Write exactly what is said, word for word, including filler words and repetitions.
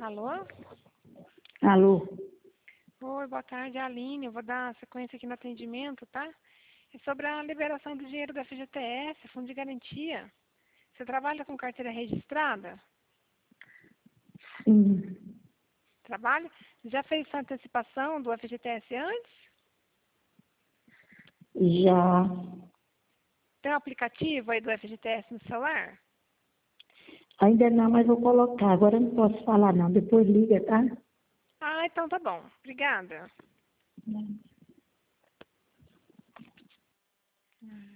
Alô? Alô? Oi, boa tarde, Aline. Eu vou dar sequência aqui no atendimento, tá? É sobre a liberação do dinheiro da F G T S, Fundo de Garantia. Você trabalha com carteira registrada? Sim, Trabalha? Já fez sua antecipação do F G T S antes? já. Tem um aplicativo aí do F G T S no celular? Ainda não, mas vou colocar. Agora eu não posso falar não. Depois liga, tá? Ah, então tá bom. Obrigada.